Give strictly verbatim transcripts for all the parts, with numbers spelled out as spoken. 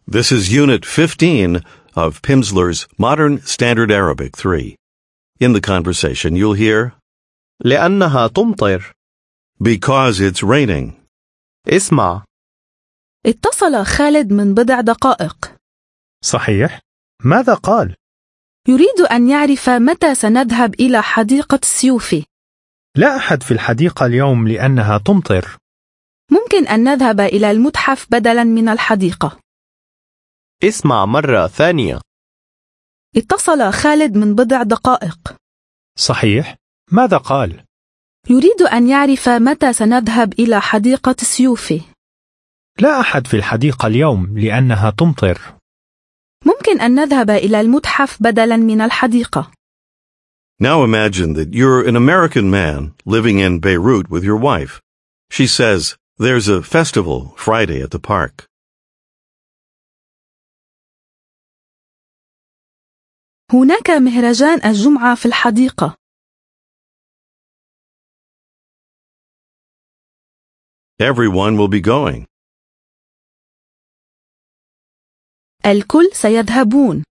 This is Unit fifteen of Pimsleur's Modern Standard Arabic three. In the conversation, you'll hear لأنها تمطر. because it's raining. اسمع. اتصل خالد من بضع دقائق. صحيح. ماذا قال؟ يريد أن يعرف متى سنذهب إلى حديقة السيوف. لا أحد في الحديقة اليوم لأنها تمطر. ممكن أن نذهب إلى المتحف بدلاً من الحديقة. اسمع مرة ثانية. اتصل خالد من بضع دقائق. صحيح. ماذا قال؟ يريد أن يعرف متى سنذهب إلى حديقة السيوف. لا أحد في الحديقة اليوم لأنها تمطر. ممكن أن نذهب إلى المتحف بدلاً من الحديقة. Now imagine that you're an American man living in Beirut with your wife. She says, there's a festival Friday at the park. هناك مهرجان الجمعة في الحديقة. Everyone will be going. الكل سيذهبون.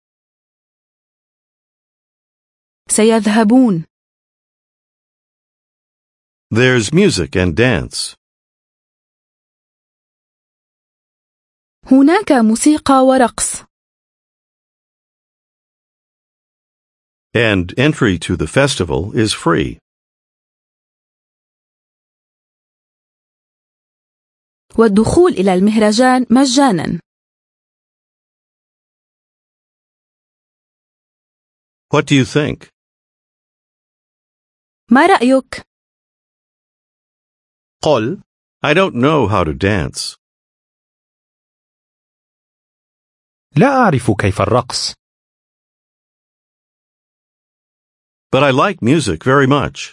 سيذهبون. There's music and dance. هناك موسيقى ورقص. And entry to the festival is free. والدخول إلى المهرجان مجاناً. What do you think? ما رأيك؟ قل. I don't know how to dance. لا أعرف كيف الرقص. But I like music very much.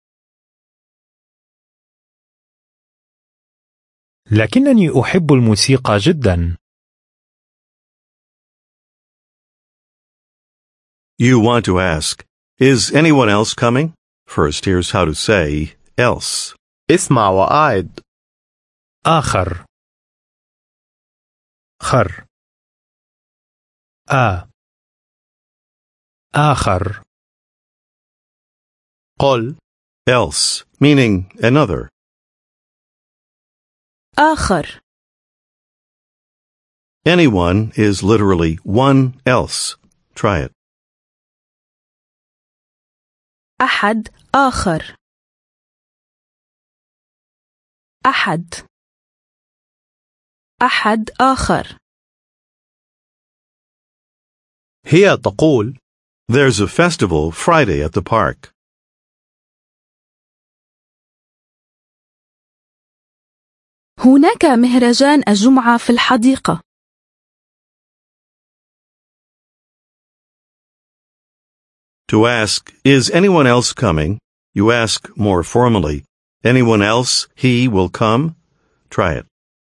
لكنني أحب الموسيقى جدا. You want to ask, is anyone else coming? First, here's how to say else. اسمع وأعد. آخر. خر. آ. آخر. قل. Else, meaning another. آخر. Anyone is literally one else. Try it. أحد آخر. أحد. أحد آخر. هي تقول. There's a festival Friday at the park. هناك مهرجان الجمعة في الحديقة. To ask, is anyone else coming? You ask more formally, anyone else he will come? Try it.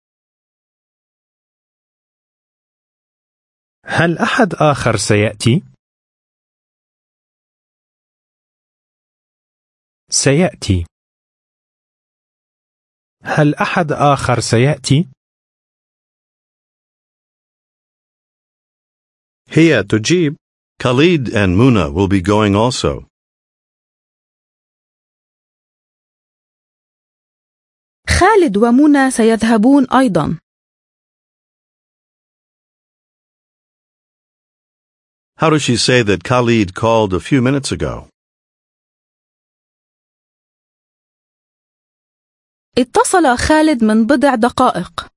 هل أحد آخر سيأتي؟ سيأتي. هل أحد آخر سيأتي؟ هي تجيب. Khalid and Muna will be going also. خالد ومنى سيذهبون أيضا. How does she say that Khalid called a few minutes ago? اتصل خالد من بضع دقائق.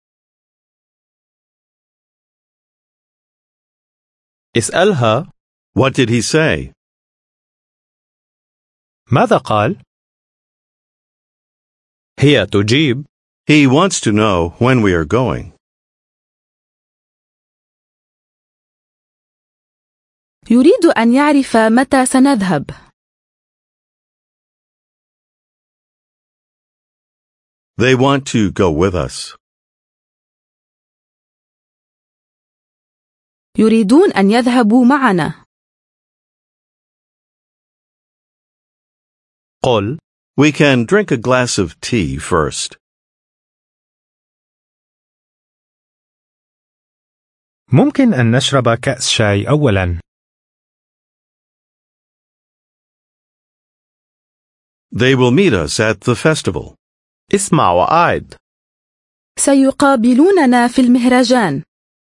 اسألها. What did he say? ماذا قال؟ هي تجيب. He wants to know when we are going. يريد أن يعرف متى سنذهب. They want to go with us. يريدون أن يذهبوا معنا. قل. We can drink a glass of tea first. ممكن أن نشرب كأس شاي أولاً. They will meet us at the festival. اسمع وأعد. سيقابلوننا في المهرجان.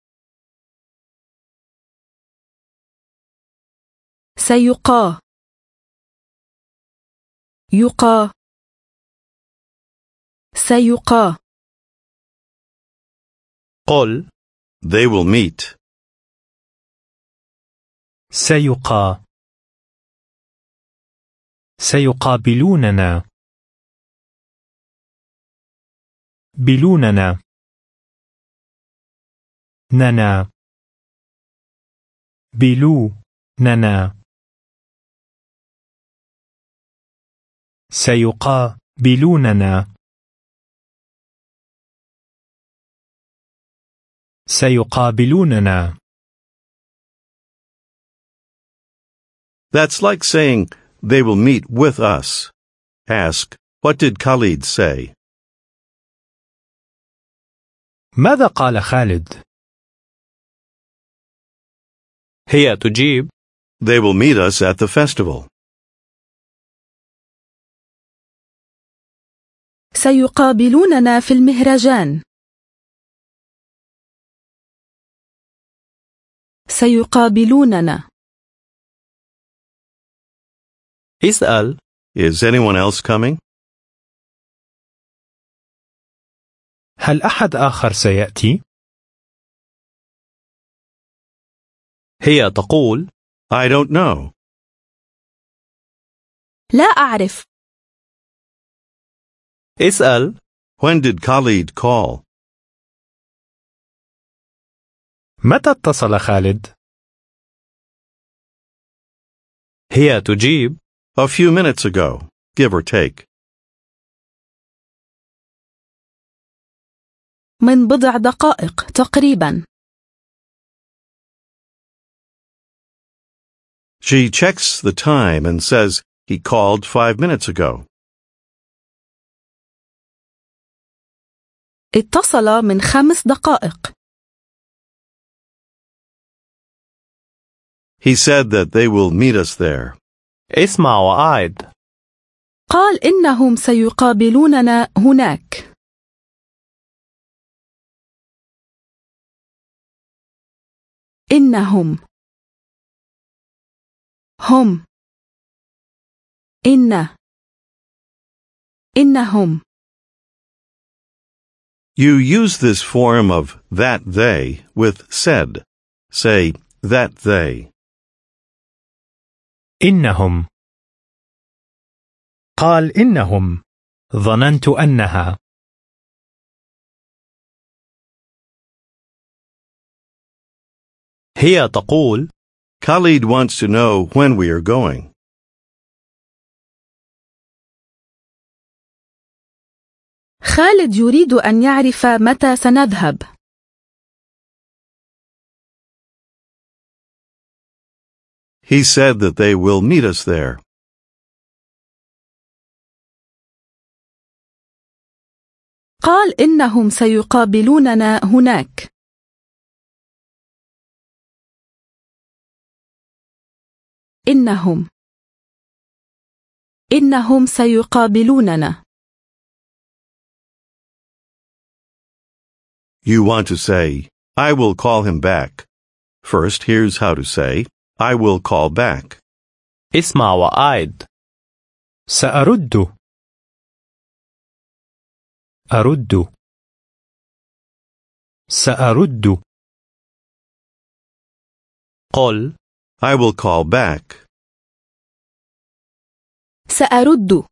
سيقا يقا سيقا. قل. They will meet. سيقا سيقابلوننا. بلوننا. ننا. بلو ننا. سيقابلوننا. سيقابلوننا. That's like saying, they will meet with us. Ask, what did Khalid say? ماذا قال خالد؟ هي تجيب. They will meet us at the festival. سيقابلوننا في المهرجان. سيقابلوننا. اسأل. Is anyone else coming? هل أحد آخر سيأتي؟ هي تقول. I don't know. لا أعرف. اسأل. When did Khalid call? متى اتصل خالد؟ هي تجيب. A few minutes ago, give or take. من بضع دقائق تقريبا. She checks the time and says, he called five minutes ago. اتصل من خمس دقائق. He said that they will meet us there. اسمع وأعد. قال إنهم سيقابلوننا هناك. إنهم هم إن إنهم. You use this form of that they with said. Say, that they. إنهم. قال إنهم. ظننت أنها. هي تقول. Khalid wants to know when we are going. خالد يريد أن يعرف متى سنذهب. He said that they will meet us there. قال إنهم سيقابلوننا هناك. إنهم إنهم سيقابلوننا. You want to say, I will call him back. First, here's how to say, I will call back. اسمع وأعد. سأرد. أرد. سأرد. قل. I will call back. سأرد.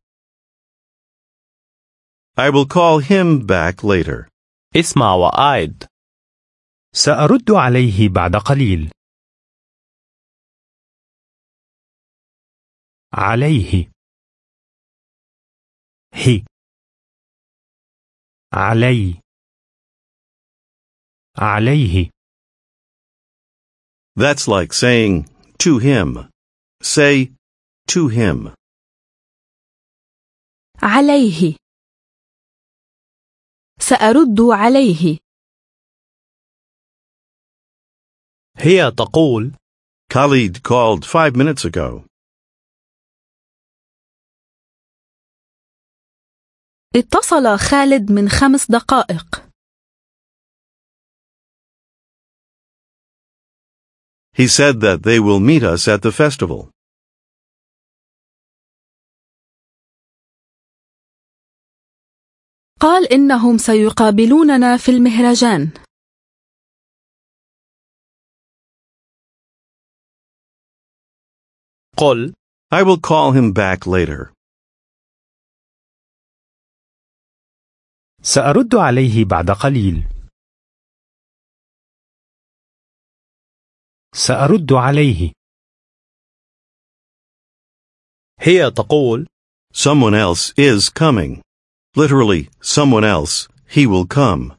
I will call him back later. اسمع وأعد. سأرد عليه بعد قليل. عليه. هي. علي. عليه. That's like saying, to him. Say, to him. عليه. سأرد عليه. هي تقول Khalid called five minutes ago. اتصل خالد من خمس دقائق. He said that they will meet us at the festival. قال إنهم سيقابلوننا في المهرجان. قل I will call him back later. سأرد عليه بعد قليل. سأرد عليه. هي تقول Someone else is coming. Literally, someone else, he will come.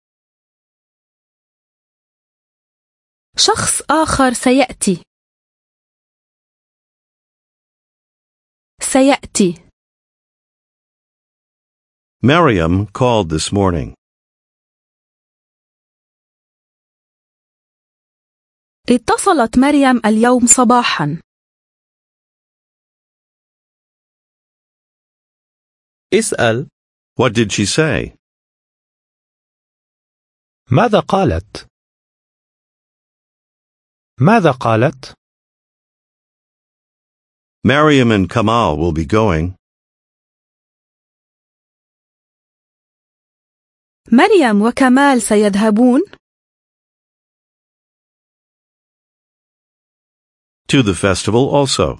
شخص آخر سيأتي. سيأتي. Mariam called this morning. اتصلت مريم اليوم صباحا. اسأل What did she say? ماذا قالت؟ ماذا قالت؟ Mariam and Kamal will be going. مريم وكمال سيذهبون To the festival also.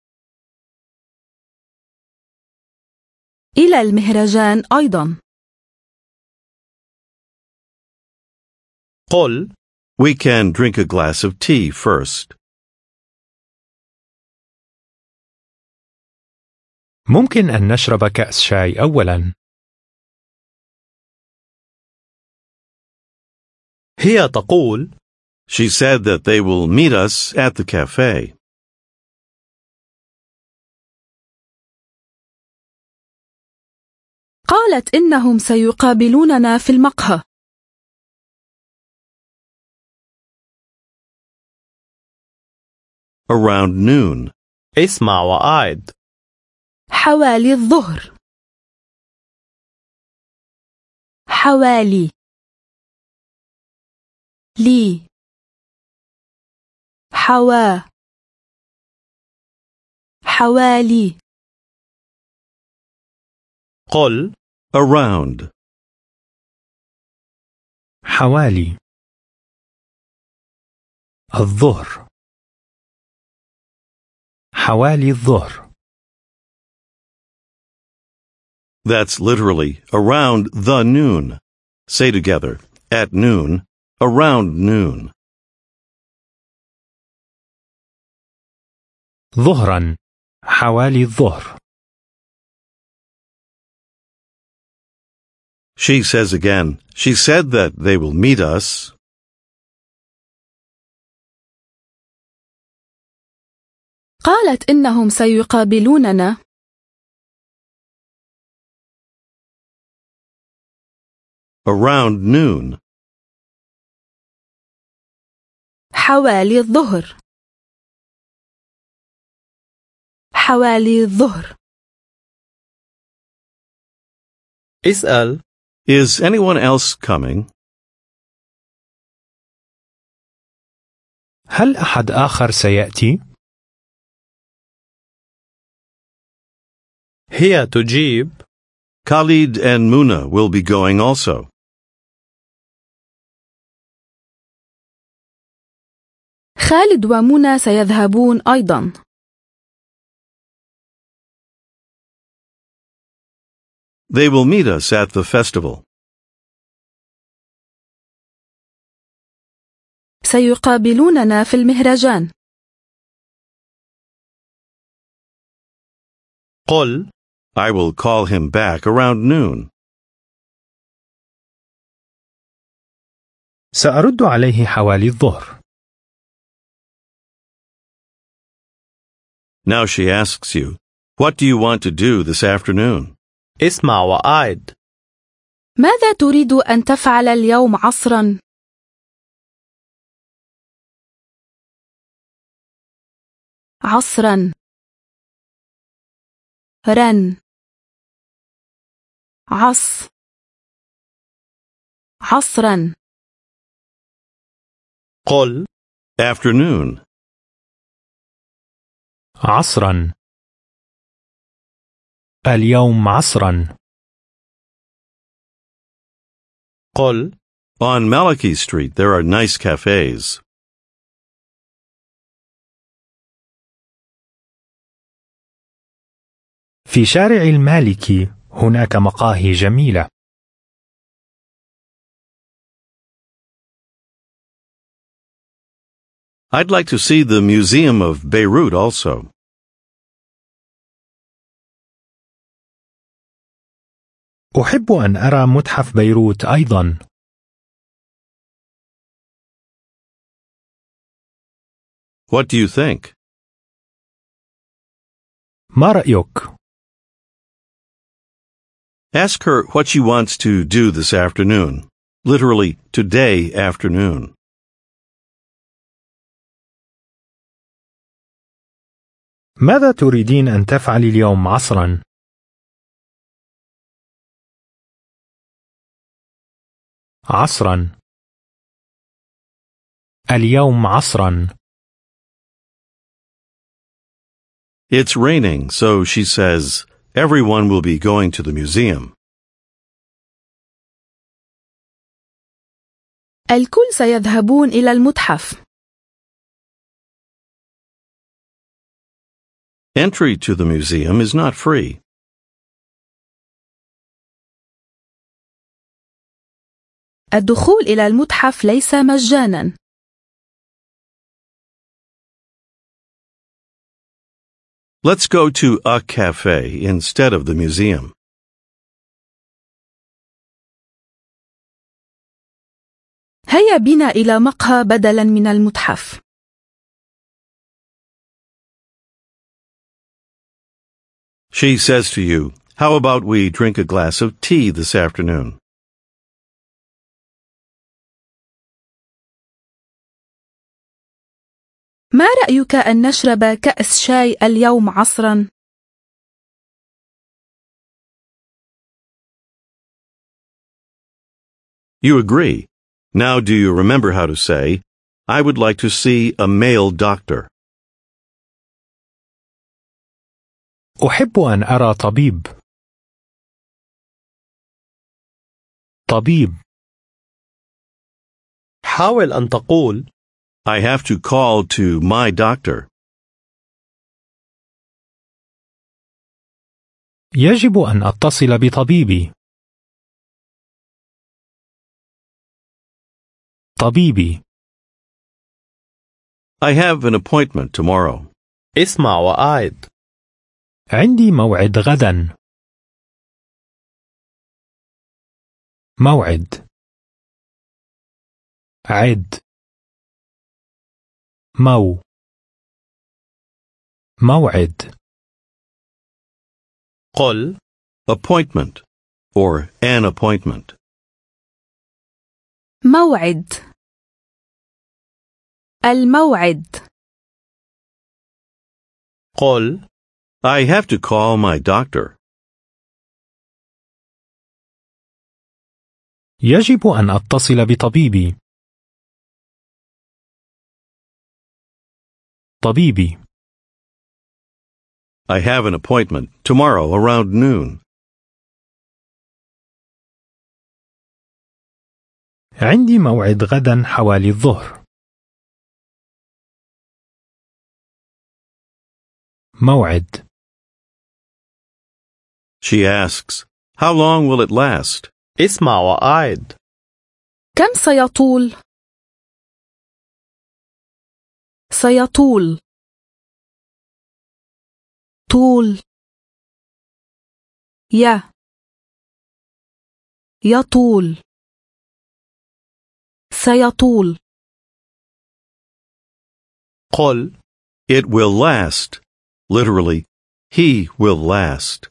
إلى المهرجان أيضا. قل We can drink a glass of tea first. ممكن أن نشرب كأس شاي أولا. هي تقول She said that they will meet us at the cafe. قالت إنهم سيقابلوننا في المقهى. Around noon. اسمع وأعد. حوالي الظهر. حوالي. لي. حوا. حوالي. قل Around. حوالي. الظهر. حوالي الظهر. That's literally around the noon. Say together, at noon, around noon. ظهرا. حوالي الظهر. She says again, she said that they will meet us. قالت إنهم سيقابلوننا. Around noon. حوالي الظهر. حوالي الظهر. اسأل Is anyone else coming? هل أحد آخر سيأتي؟ هي تجيب Khalid and Muna will be going also. خالد ومنى سيذهبون أيضا. They will meet us at the festival. سيقابلوننا في المهرجان. قل I will call him back around noon. سأرد عليه حوالي الظهر. Now she asks you, what do you want to do this afternoon? اسمع وأعد. ماذا تريد أن تفعل اليوم عصرا؟ عصرا رن عص عصرا قل Afternoon. عصرا. اليوم عصرا. قل On Malachi Street, there are nice cafes. في شارع المالكي هناك مقاهي جميلة. I'd like to see the Museum of Beirut also. أحب أن أرى متحف بيروت أيضا. What do you think? ما رأيك؟ Ask her what she wants to do this afternoon. Literally, today afternoon. ماذا تريدين أن تفعلي اليوم عصرا؟ عصرا. اليوم عصرا. It's raining, so she says, everyone will be going to the museum. الكل سيذهبون إلى المتحف. Entry to the museum is not free. الدخول إلى المتحف ليس مجانا. Let's go to a cafe instead of the museum. هيا بنا إلى مقهى بدلا من المتحف. She says to you, how about we drink a glass of tea this afternoon? ما رأيك أن نشرب كأس شاي اليوم عصرا؟ You agree. Now do you remember how to say, I would like to see a male doctor? أحب أن أرى طبيب. طبيب. حاول أن تقول I have to call to my doctor. يجب أن أتصل بطبيبي. طبيبي. I have an appointment tomorrow. اسمع وأعد. عندي موعد غدا. موعد. عد. مو. موعد. قل Appointment or an appointment. موعد. الموعد. قل I have to call my doctor. يجب أن أتصل بطبيبي. طبيبي. I have an appointment tomorrow around noon. عندي موعد غدا حوالي الظهر. موعد. She asks, how long will it last? اسمع وأعد. كم سيطول؟ سيطول. طول. يا. يطول. سيطول. قل It will last. Literally, he will last.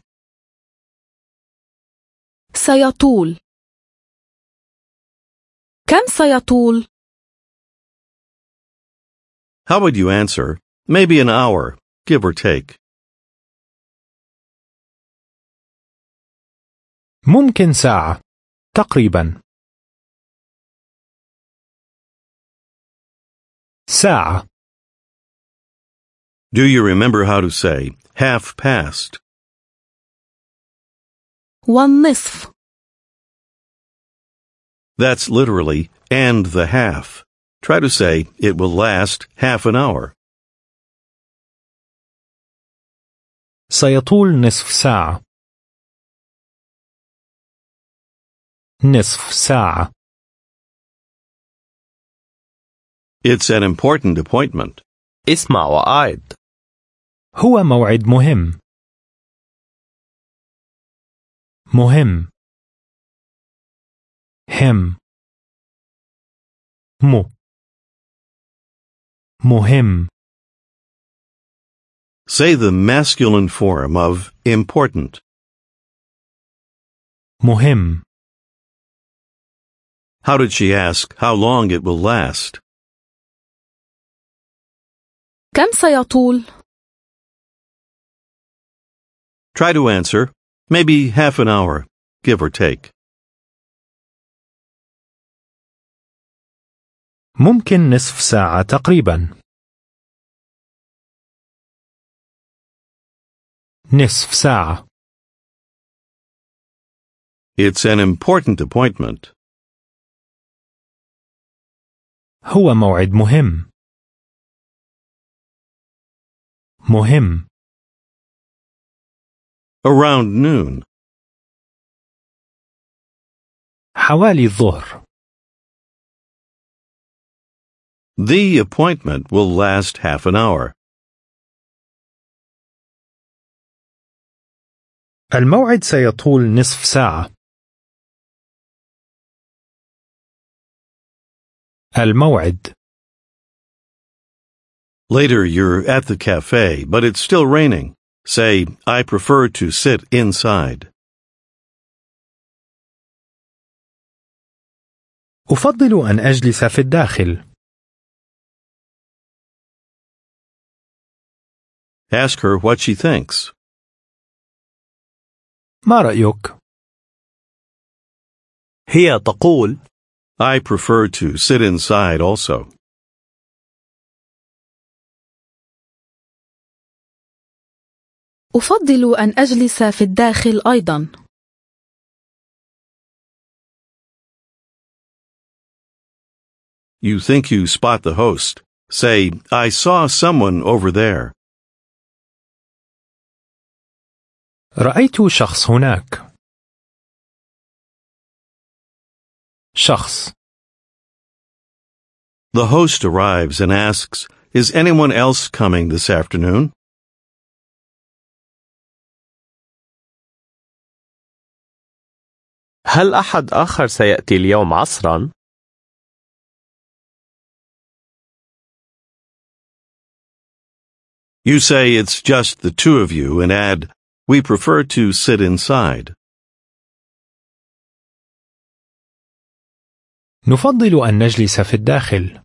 سيطول. كم سيطول؟ How would you answer? Maybe an hour. give or take. ممكن ساعة تقريبا. ساعة. Do you remember how to say half past? والنصف. That's literally and the half. Try to say it will last half an hour. سيطول نصف ساعة. نصف ساعة. It's an important appointment. اسمع وأعد. هو موعد مهم. مهم. هم. مو. مهم. Say the masculine form of important. مهم. How did she ask how long it will last? كم سيطول؟ Try to answer, maybe half an hour, give or take. ممكن نصف ساعة تقريبا. نصف ساعة. It's an important appointment. هو موعد مهم. مهم. Around noon. حوالي الظهر. The appointment will last half an hour. الموعد سيطول نصف ساعة. الموعد. Later you're at the cafe, but it's still raining. Say, I prefer to sit inside. أفضل أن أجلس في الداخل. Ask her what she thinks. ما رأيك؟ هي تقول I prefer to sit inside also. أفضل أن أجلس في الداخل أيضا. You think you spot the host. Say, I saw someone over there. رأيت شخص هناك. شخص. The host arrives and asks, is anyone else coming this afternoon? هل أحد آخر سيأتي اليوم عصرا؟ You say it's just the two of you and add, we prefer to sit inside. نفضل أن نجلس في الداخل.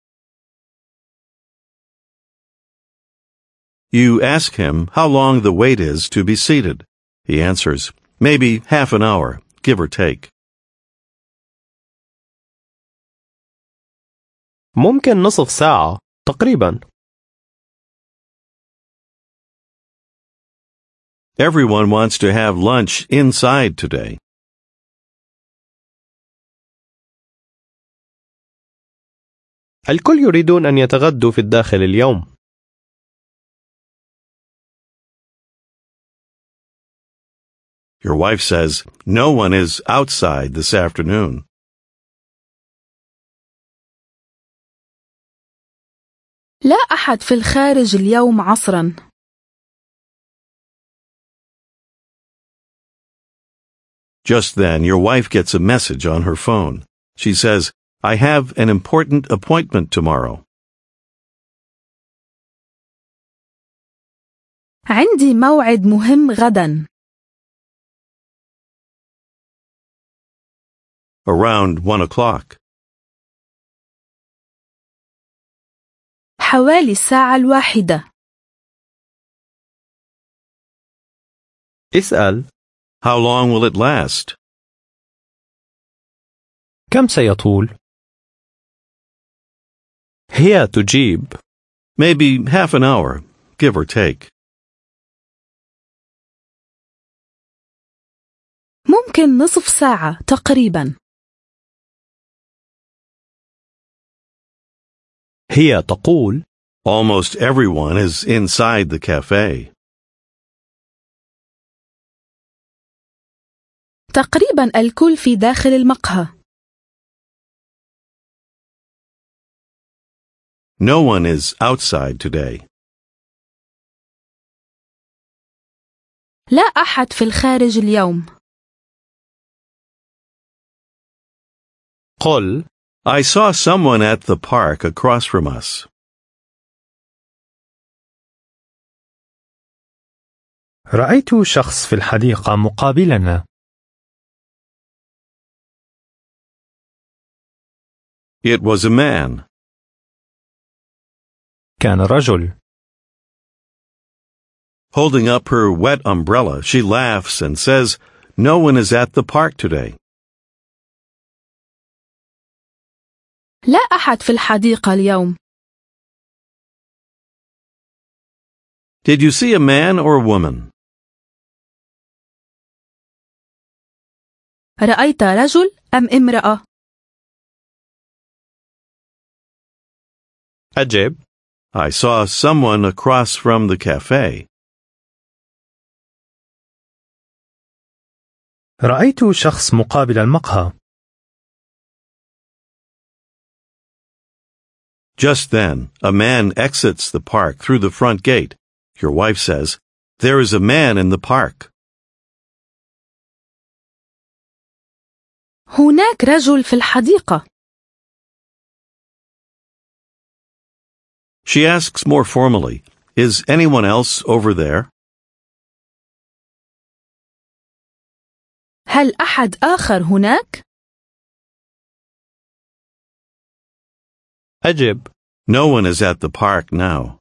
You ask him how long the wait is to be seated. He answers, maybe half an hour, give or take. ممكن نصف ساعة تقريبا. Everyone wants to have lunch inside today. الكل يريدون أن يتغدوا في الداخل اليوم. Your wife says, no one is outside this afternoon. لا أحد في الخارج اليوم عصرا. Just then, your wife gets a message on her phone. She says, I have an important appointment tomorrow. عندي موعد مهم غدا. Around one o'clock. حوالي الساعة الواحدة. اسأل. How long will it last? كم سيطول؟ هي تجيب. Maybe half an hour, give or take. ممكن نصف ساعة تقريبا. هي تقول. Almost everyone is inside the cafe. تقريبا الكل في داخل المقهى. No one is outside today. لا أحد في الخارج اليوم. قل. I saw someone at the park across from us. رأيت شخص في الحديقة مقابلنا. It was a man. كان رجل. Holding up her wet umbrella, she laughs and says, "No one is at the park today." لا أحد في الحديقة اليوم. Did you see a man or a woman? رأيت رجل أم امرأة؟ أجب. I saw someone across from the cafe. رأيت شخص مقابل المقهى. Just then, a man exits the park through the front gate. Your wife says, "There is a man in the park." هناك رجل في الحديقة. She asks more formally, "Is anyone else over there?" هل أحد آخر هناك؟ أجب. No one is at the park now.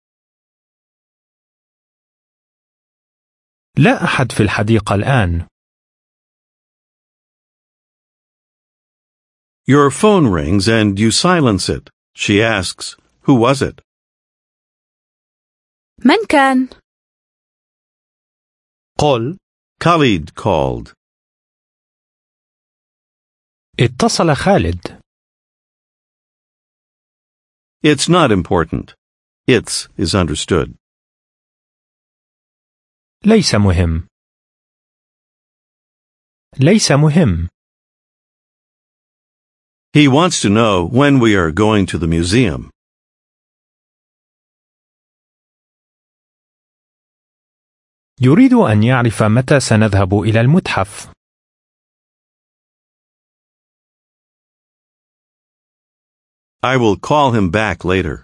لا أحد في الحديقة الآن. Your phone rings and you silence it. She asks, "Who was it?" من كان؟ قل. Khalid called. اتصل خالد. It's not important. It's is understood. ليس مهم. ليس مهم. He wants to know when we are going to the museum. يريد أن يعرف متى سنذهب إلى المتحف. I will call him back later.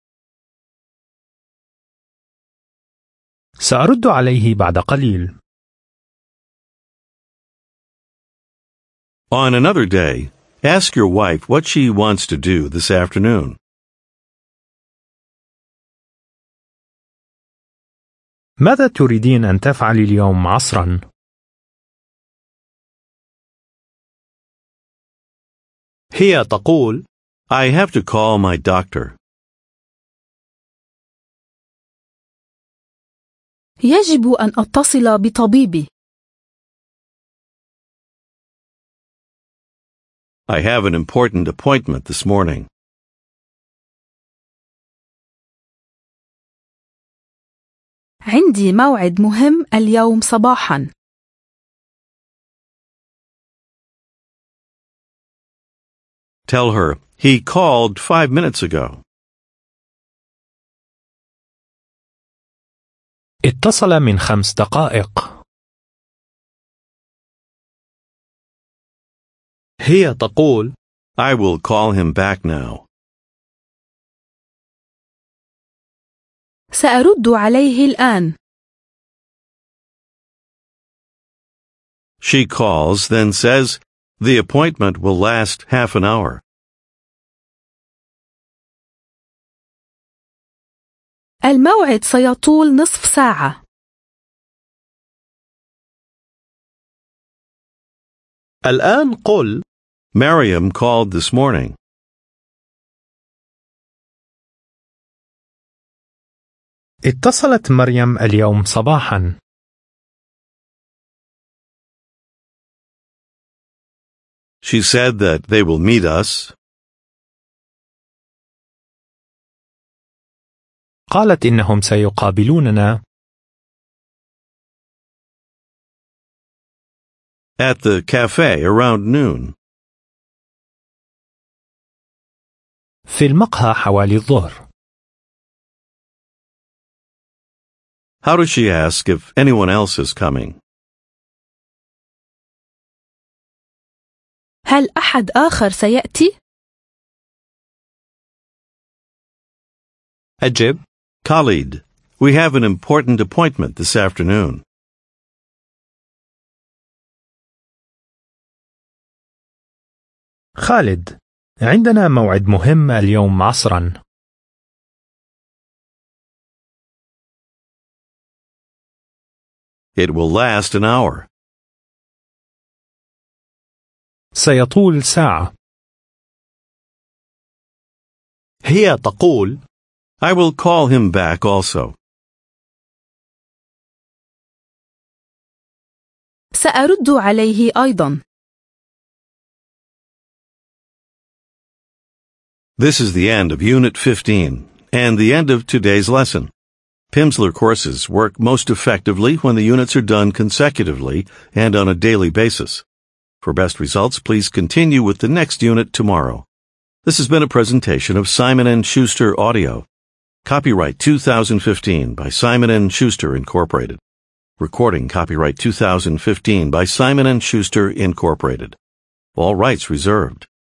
سأرد عليه بعد قليل. On another day, ask your wife what she wants to do this afternoon. ماذا تريدين أن تفعلي اليوم عصرا؟ هي تقول. I have to call my doctor. يجب أن أتصل بطبيبي. I have an important appointment this morning. عندي موعد مهم اليوم صباحا. Tell her, he called five minutes ago. اتصل من خمس دقائق. هي تقول. I will call him back now. سأرد عليه الآن. She calls, then says, "The appointment will last half an hour." الموعد سيطول نصف ساعة. الآن قل Mariam called this morning. اتصلت مريم اليوم صباحا. She said that they will meet us. قالت إنهم سيقابلوننا At the cafe around noon. في المقهى حوالي الظهر. How does she ask if anyone else is coming? هل أحد آخر سيأتي؟ أجب Khalid, we have an important appointment this afternoon. خالد، عندنا موعد مهم اليوم عصرا. It will last an hour. سيطول ساعة. هي تقول I will call him back also. سأرد عليه أيضا. This is the end of Unit fifteen, and the end of today's lesson. Pimsleur courses work most effectively when the units are done consecutively and on a daily basis. For best results, please continue with the next unit tomorrow. This has been a presentation of Simon and Schuster Audio. Copyright two thousand fifteen by Simon and Schuster Incorporated. Recording copyright two thousand fifteen by Simon and Schuster Incorporated. All rights reserved.